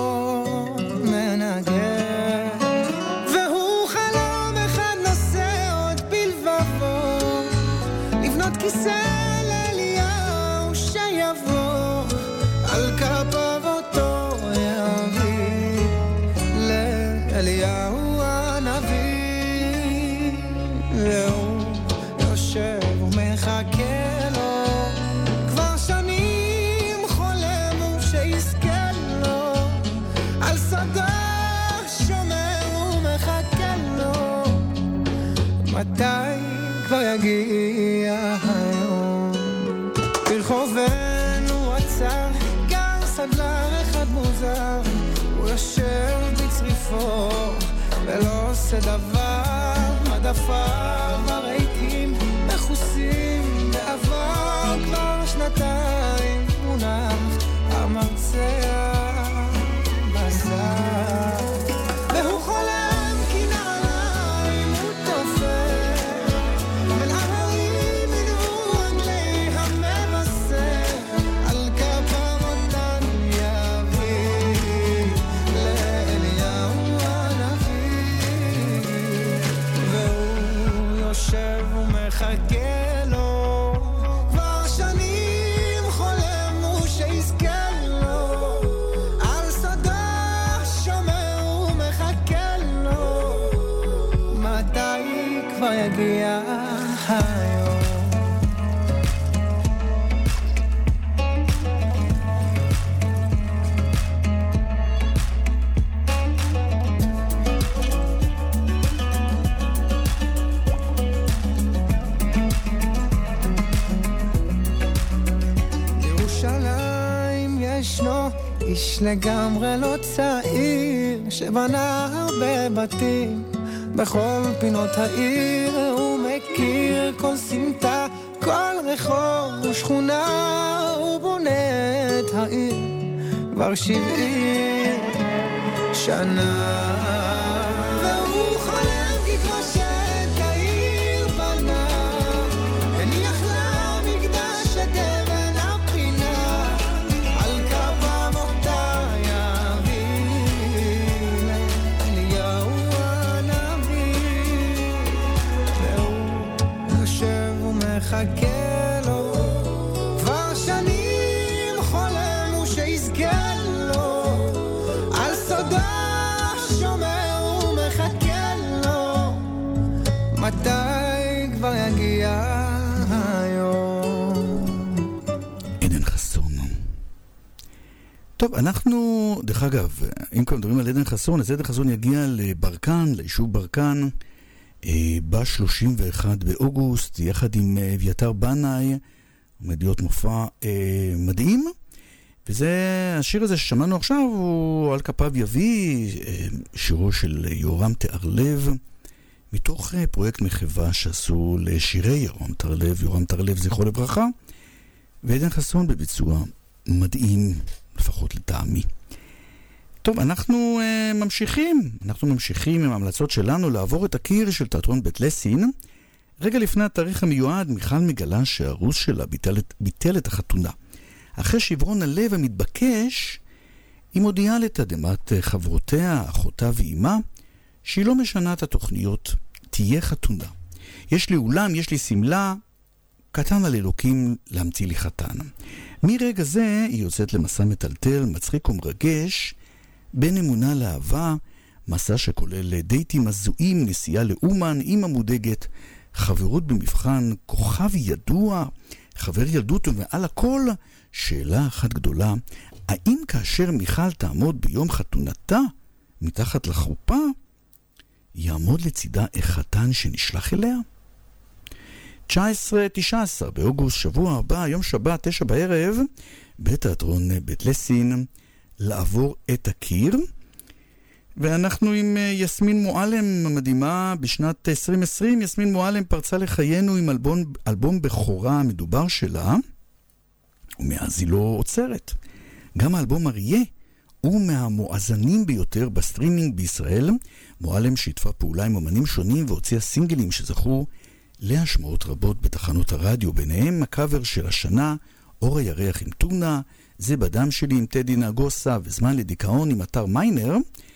מנגר. והוא חלום אחד נושא עוד בלבבו, לבנות כיסא לאליהו שיבוא, על כפיו אותו יביא לאליהו הנביא. והוא יושב ומחכה לו כבר שנים, חולם שיזכה לו, על שדה שומר ומחכה לו, מתי כבר יגיע היום. ברחובנו עצר גר סדלר אחד מוזר, הוא יושב בצריפו ולא עושה דבר. מדפיו הרהיטים מכוסים בעבר, כבר שנתיים מונח המרצע בשר. והוא חולם כי נעליים הוא תופר, ולהרים מנעו רגלי המבשר, על כפיו אותן יביא לאליהו הנביא. והוא יושב ומחכה לו כבר שנים, חולם הוא שיזכה לו, על שדה שומר ומחכה לו, מתי כבר יגיע היום. בירושלים ישנו איש לגמרי לא צעיר, שבנה הרבה בתים בכל פינות העיר. הוא מכיר כל סמטה, כל רחוב ושכונה, הוא בונה את העיר כבר שבעים שנה. והוא חולם כי כבר שאת העיר בנה, הניח לה מקדש את אבן הפינה, על כפיו אותה יביא לאליהו הנביא. והוא יושב ומחכה לו כבר שנים, חולם הוא שיזכה לו, על סודה שומר ומחכה לו, מתי כבר יגיע היום.
עדן חסון. טוב, אנחנו, דרך אגב, אם כבר מדברים על עדן חסון, אז עדן חסון יגיע לברקן, ליישוב ברקן, ב-שלושים ואחד באוגוסט, יחד עם אביתר בנאי, עומד להיות מופע מדהים. וזה, השיר הזה ששמענו עכשיו הוא על כפיו יביא, שירו של יורם תהרלב, מתוך פרויקט מחווה שעשו לשירי יורם תהרלב, יורם תהרלב זכרו לברכה, ועדן חסון בביצוע מדהים, לפחות לטעמי. טוב, אנחנו uh, ממשיכים, אנחנו ממשיכים עם ההמלצות שלנו לעבור את הקיר של תיאטרון בית לסין. רגע לפני התאריך המיועד, מיכל מגלה שהרוס שלה ביטל, ביטל את החתונה. אחרי שברון הלב המתבקש, היא מודיעה לתדמת חברותיה, אחותה ואימה, שהיא לא משנה את התוכניות, תהיה חתונה. יש לי אולם, יש לי סמלה, קטן על אלוקים להמציא לי חתן. מרגע זה היא יוצאת למסע מטלטל, מצחיק ומרגש, בין אמונה לאהבה, מסע שכולל דייטים הזויים, נסיעה לאומן, אימא מודאגת, חברות במבחן, כוכב ידוע, חבר ילדות ומעל הכל, שאלה אחת גדולה, האם כאשר מיכל תעמוד ביום חתונתה, מתחת לחופה, יעמוד לצידה החתן שנשלח אליה? תשע עשרה תשע עשרה באוגוסט, שבוע הבא, יום שבת, תשע בערב, בתיאטרון בית לסין, לעבור את הקיר. ואנחנו עם יסמין מועלם המדהימה בשנת עשרים עשרים. יסמין מועלם פרצה לחיינו עם אלבום, אלבום בכורה המדובר שלה, ומאז היא לא עוצרת. גם האלבום אריה הוא מהמואזנים ביותר בסטרימינג בישראל. מועלם שיתפה פעולה עם אמנים שונים והוציאה סינגלים שזכו להשמעות רבות בתחנות הרדיו, ביניהם הקאבר של השנה, אור הירח עם טונה, זה בדם שלי עם טדי נגוסה, וזמן לדיכאון עם אתר מיינר.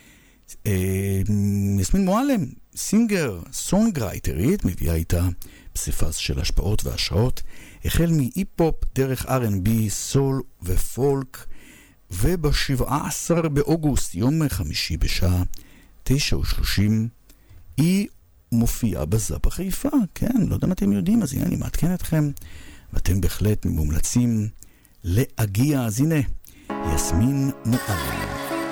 יסמין מועלם, סינגר, סונגרייטרית, מביאה איתה פסיפס של השפעות והשראות, החל מאי-פופ דרך אר אנד בי, סול ופולק, וב-שבעה עשר באוגוסט, יום חמישי בשעה תשע ושלושים, היא מופיעה בזה בחיפה. כן, לא יודע אם אתם יודעים, אז הנה אני מעדכן אתכם, ואתם בהחלט מומלצים להגיע. אז הנה, יסמין מועלם.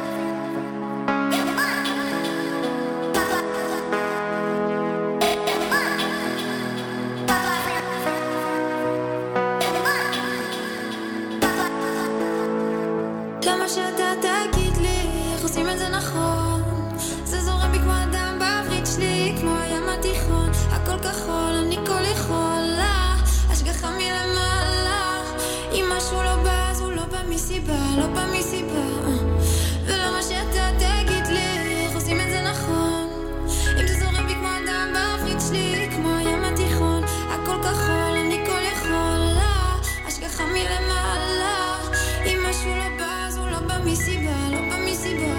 למה שאתה תגיד לי איך עושים את זה נכון? זה זורם בי כמו אדם בעברית שלי, כמו הים התיכון, הכל כחול, אני כל יכולה, השגחה מלמעלה. אם משהו לא בא אז הוא לא בא מסיבה, לא בא מסיבה. ולמה שאתה תגיד לי איך עושים את זה נכון? אם זה זורם בי כמו אדם בעברית שלי, כמו הים התיכון, הכל כחול, אני כל יכולה, השגחה מלמעלה. אם משהו לא בא מסיבה, לא במסיבה.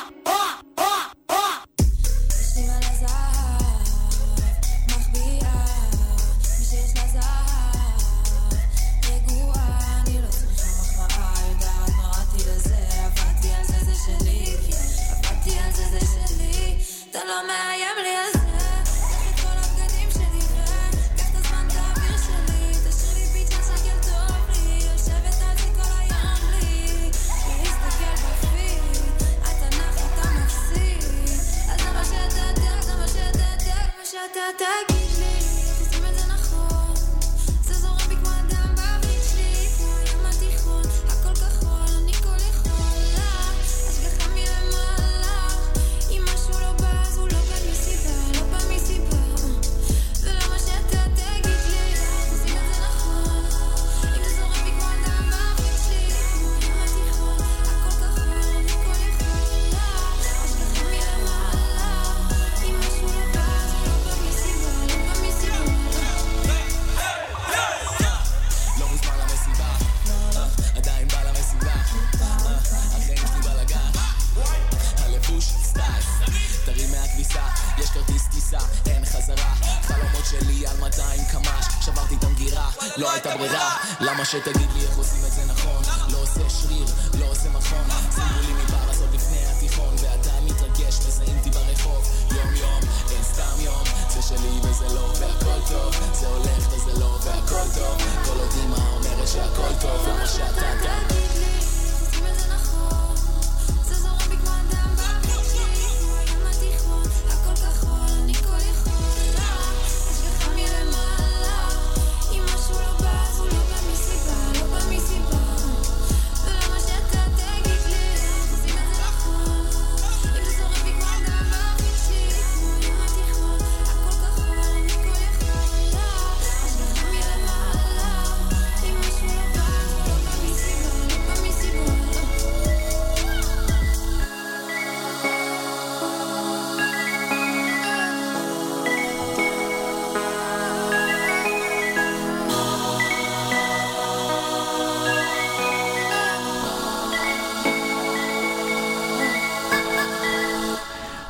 יושבים על הזהב, מחביאה, מי שיש לה זהב, רגועה, אני לא צריכה מחמאה, יודעת נורדתי לזה, עבדתי על זה, זה שלי, עבדתי על זה, זה שלי, אתה לא מאיים לי על זה, קח את כל הבגדים שלי, קח את הזמן, את האוויר שלי, תשאיר לי ביט ששקל טוב לי, יושבת על זה כל היום לי, שאתה תגיד לי איך עושים את זה נכון? זה זורם בי כמו אדם בעברית שלי, כמו הים התיכון, הכל כחול, אני כל יכולה, השגחה מלמעלה. אם משהו לא בא אז הוא לא בא מסיבה, לא בא מסיבה. ולמה שאתה תגיד לי איך עושים את זה נכון? אם זה זורם בי כמו אדם בעברית שלי, כמו הים התיכון, הכל כחול, אני כל יכולה, השגחה מלמעלה. אם משהו לא בא יש כרטיס טיסה, אין חזרה, חלומות שלי על מאתיים קמ"ש, שברתי את המגירה, לא הייתה ברירה. למה שתגיד לי איך עושים את זה נכון? לא עושה שריר, לא עושה מכון, שימו לי מבר אז עוד לפני התיכון, ואתה מתרגש, מזהים אותי ברחוב, יום יום, אין סתם יום, זה שלי וזה לא, והכל טוב, זה הולך וזה לא, והכל טוב, כל עוד אמא אומרת שהכל טוב. למה שאתה תגיד לי איך עושים את זה נכון? זה זורם בי כמו אדם בעברית שלי, כמו הים התיכון, הכל כחול, אני כל יכולה,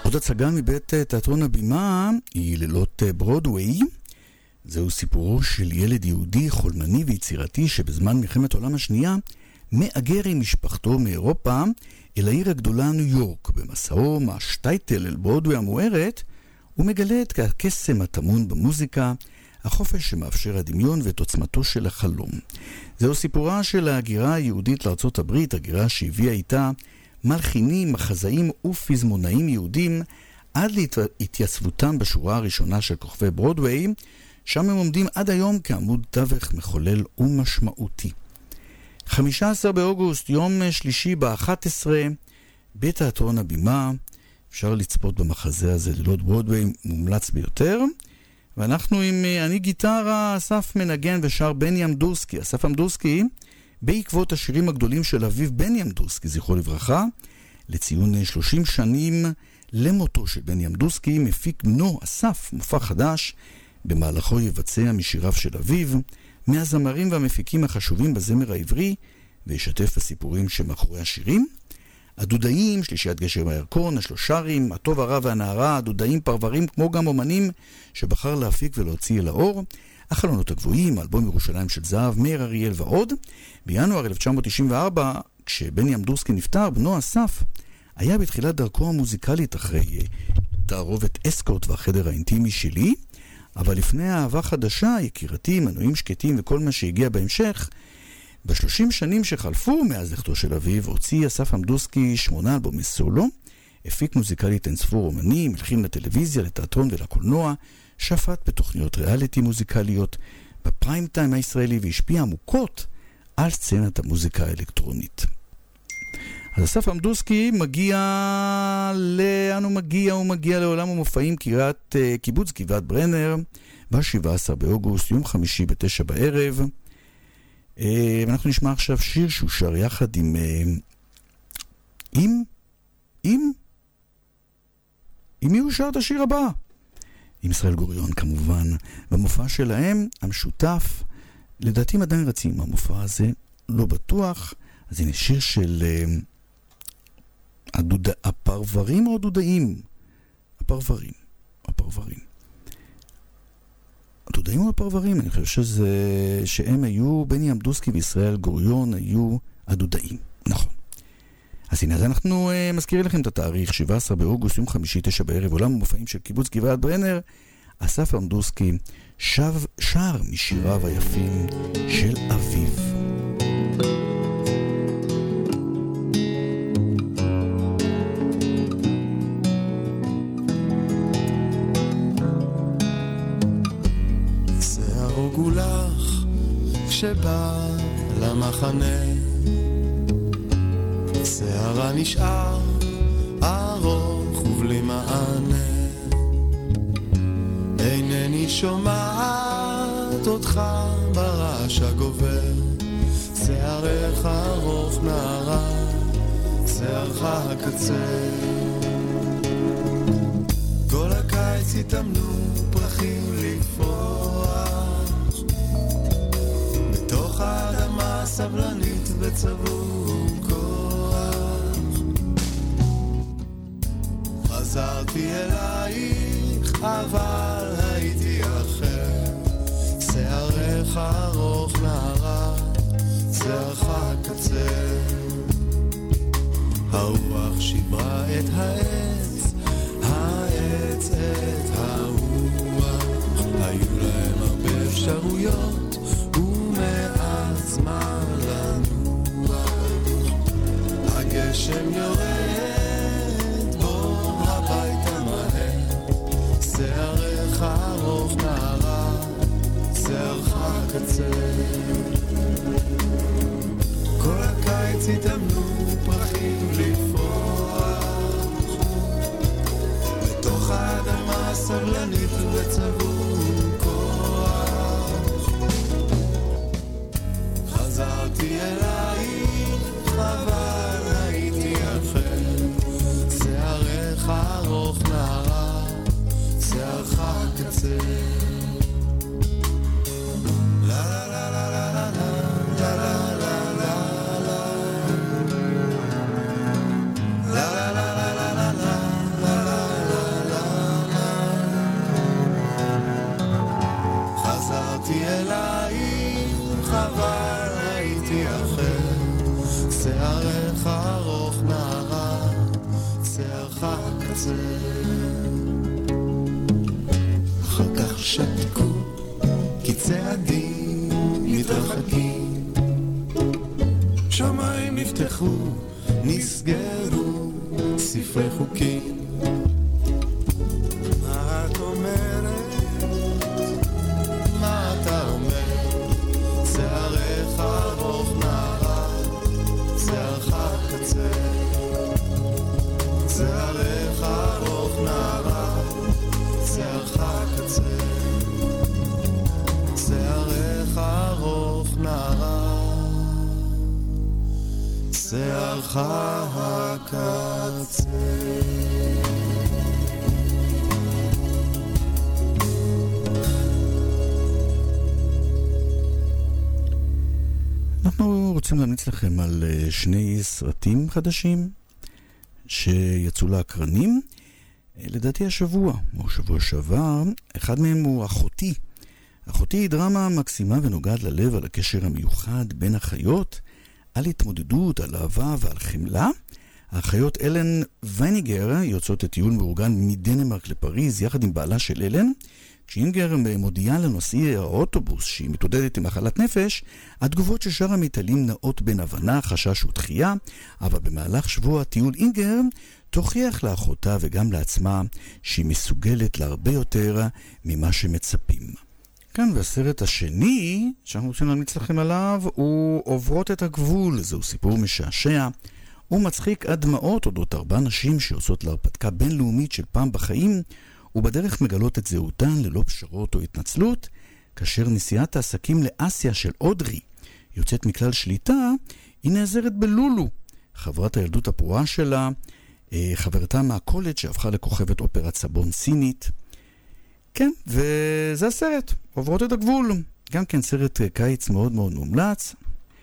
עוד הצגה מבית תיאטרון הבימה היא לילות ברודווי. זהו סיפורו של ילד יהודי חולמני ויצירתי שבזמן מלחמת העולם השנייה מאגר עם משפחתו מאירופה אל העיר הגדולה ניו יורק. במסעו מהשטייטל אל ברודווי המוארת הוא מגלה את הקסם הטמון במוזיקה, החופש שמאפשר הדמיון ואת עוצמתו של החלום. זהו סיפורה של ההגירה היהודית לארצות הברית, הגירה שהביאה איתה מלחינים, מחזאים ופזמונאים יהודים עד להתייצבותם בשורה הראשונה של כוכבי ברודווי, שם הם עומדים עד היום כעמוד תווך מחולל ומשמעותי. חמישה עשר באוגוסט, יום שלישי ב-אחת עשרה, בית תיאטרון הבימה, אפשר לצפות במחזה הזה לילות ברודווי, מומלץ ביותר. ואנחנו עם אני גיטרה, אסף מנגן ושר בני אמדורסקי. אסף אמדורסקי, בעקבות השירים הגדולים של אביו בני אמדורסקי, זכרו לברכה, לציון שלושים שנים למותו של בני אמדורסקי, מפיק בנו אסף מופע חדש, במהלכו יבצע משיריו של אביו, מהזמרים והמפיקים החשובים בזמר העברי, וישתף בסיפורים שמאחורי השירים. הדודאים, שלישיית גשר והירקון, השלושרים, הטוב הרע והנערה, הדודאים פרברים, כמו גם אומנים שבחר להפיק ולהוציא אל האור, החלונות הגבוהים, אלבום ירושלים של זהב, מאיר אריאל ועוד. בינואר אלף תשע מאות תשעים וארבע, כשבני אמדורסקי נפטר, בנו אסף היה בתחילת דרכו המוזיקלית אחרי תערובת אסקוט והחדר האינטימי שלי, אבל לפני אהבה חדשה, יקירתי, מנועים שקטים וכל מה שהגיע בהמשך, בשלושים שנים שחלפו מאז לכתו של אביו, הוציא אסף אמדורסקי שמונה אלבומי סולו, הפיק מוזיקלית אינספור אומנים, מלחין לטלוויזיה, לתיאטרון ולקולנוע, שפט בתוכניות ריאליטי מוזיקליות, בפריים טיים הישראלי, והשפיע עמוקות על סצנת המוזיקה האלקטרונית. אז אסף אמדורסקי מגיע, לאן הוא מגיע? הוא מגיע לעולם המופעים קירת, קיבוץ גבעת ברנר, ב-שבעה עשר באוגוסט, יום חמישי בתשע בערב. ואנחנו נשמע עכשיו שיר שהוא שר יחד עם עם עם עם מי הוא שר את השיר הבא? עם ישראל גוריון כמובן, במופע שלהם המשותף. לדעתי הם עדיין רצים המופע הזה, לא בטוח. אז הנה שיר של הדוד... הפרברים או הדודאים? הפרברים הפרברים הדודאים או הפרברים? אני חושב שזה... שהם היו, בני אמדורסקי וישראל גוריון היו הדודאים, נכון. אז הנה, אז אנחנו uh, מזכירים לכם את התאריך, שבעה עשר באוגוסט, יום חמישי, תשע בערב, עולם המופעים של קיבוץ גבעת ברנר. אסף אמדורסקי שב, שר משיריו היפים של אביו.
שערו גולח כשבא למחנה, שערה נשאר ארוך ובלי מענה, אינני שומעת אותך ברעש הגובר, שערך ארוך נערה, שערך הקצר. כל הקיץ התאמנו פרחים לפרוח, בתוך האדמה סבלנית וצבור כוח. חזרתי אלייך אבל הייתי אחר, שערך ארוך נערה, שערך קצר. הרוח שיברה את העץ, העץ את הרוח, היו להם הרבה אפשרויות ומעט זמן לנוח. הגשם יורד בוא הביתה מהר, שערך ארוך נערה, שערך קצר. כל הקיץ התאמנו פרחים לפרוח, בתוך האדמה סבלנית וצבור כוח. חזרתי אלייך אבל הייתי אחר, שערך ארוך נערה, שערך קצר. לה לה לה לה לה לה לה לה La la la la la la la שערך ארוך נערה, שערך קצר. אחר כך שתקו, כי צעדים מתרחקים, שמיים נפתחו, נסגרו ספרי חוקים. מה את אומרת? מה אתה אומר? שערך ארוך נערה, שערך קצר. שערך ארוך נערה, שערך קצר. שערך ארוך נערה, שערך הקצר.
אנחנו רוצים להמליץ לכם על שני סרטים חדשים שיצאו לאקרנים, לדעתי השבוע או שבוע שעבר. אחד מהם הוא אחותי. אחותי היא דרמה מקסימה ונוגעת ללב על הקשר המיוחד בין החיות, על התמודדות, על אהבה ועל חמלה. האחיות אלן וייניגר יוצאות לטיול מאורגן מדנמרק לפריז יחד עם בעלה של אלן. כשאינגר מודיעה לנוסעי האוטובוס שהיא מתמודדת עם מחלת נפש, התגובות של שאר המטיילים נעות בין הבנה, חשש ודחייה, אבל במהלך שבוע הטיול אינגר תוכיח לאחותה וגם לעצמה שהיא מסוגלת להרבה יותר ממה שמצפים. כאן, והסרט השני שאנחנו רוצים להמליץ לכם עליו הוא עוברות את הגבול. זהו סיפור משעשע ומצחיק עד דמעות אודות ארבע נשים שיוצאות להרפתקה בינלאומית של פעם בחיים, ובדרך מגלות את זהותן ללא פשרות או התנצלות. כאשר נסיעת העסקים לאסיה של אודרי יוצאת מכלל שליטה, היא נעזרת בלולו, חברת הילדות הפרועה שלה, חברתה מהקולג' שהפכה לכוכבת אופרת סבון סינית. כן, וזה הסרט, עוברות את הגבול. גם כן סרט קיץ מאוד מאוד מומלץ.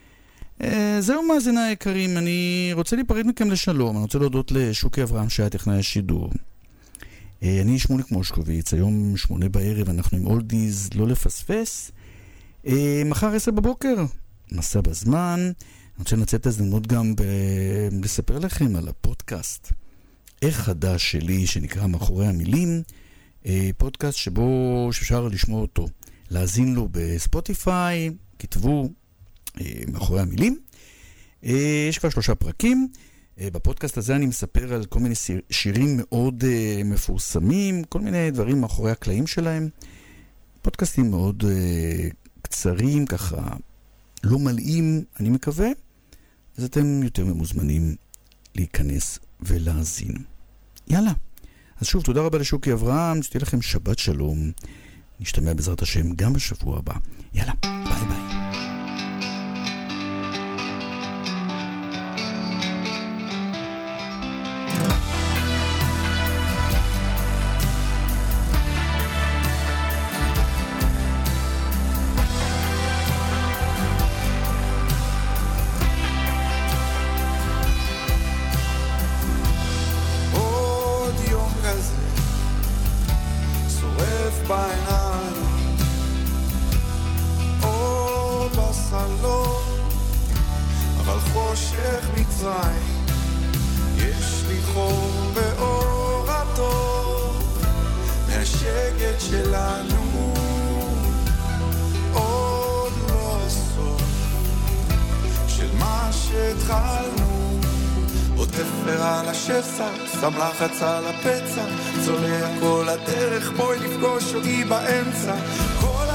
זהו מאזיני היקרים, אני רוצה להיפרד מכם לשלום. אני רוצה להודות לשוקי אברהם שהיה טכנאי השידור. אני שמוליק מושקוביץ, היום שמונה בערב, אנחנו עם אולדיז, לא לפספס. מחר עשר בבוקר, מסע בזמן. אני רוצה לנצל את ההזדמנות גם ב- לספר לכם על הפודקאסט איך חדש שלי שנקרא מאחורי המילים, פודקאסט שבו שאפשר לשמוע אותו, להאזין לו בספוטיפיי, כתבו מאחורי המילים. יש כבר שלושה פרקים. בפודקאסט הזה אני מספר על כל מיני שירים מאוד מפורסמים, כל מיני דברים מאחורי הקלעים שלהם. פודקאסטים מאוד קצרים, ככה לא מלאים, אני מקווה. אז אתם יותר ממוזמנים להיכנס ולהאזין. יאללה. אז שוב, תודה רבה לשוקי אברהם, שתהיה לכם שבת שלום. נשתמע בעזרת השם גם בשבוע הבא. יאללה, ביי ביי.
יש לי חור באור הטוב מהשקט שלנו, עוד לא הסוף של מה שהתחלנו. עוד תפר על השסע, שם לחץ על הפצע, צולע כל הדרך, בואי נפגוש אותי באמצע. כל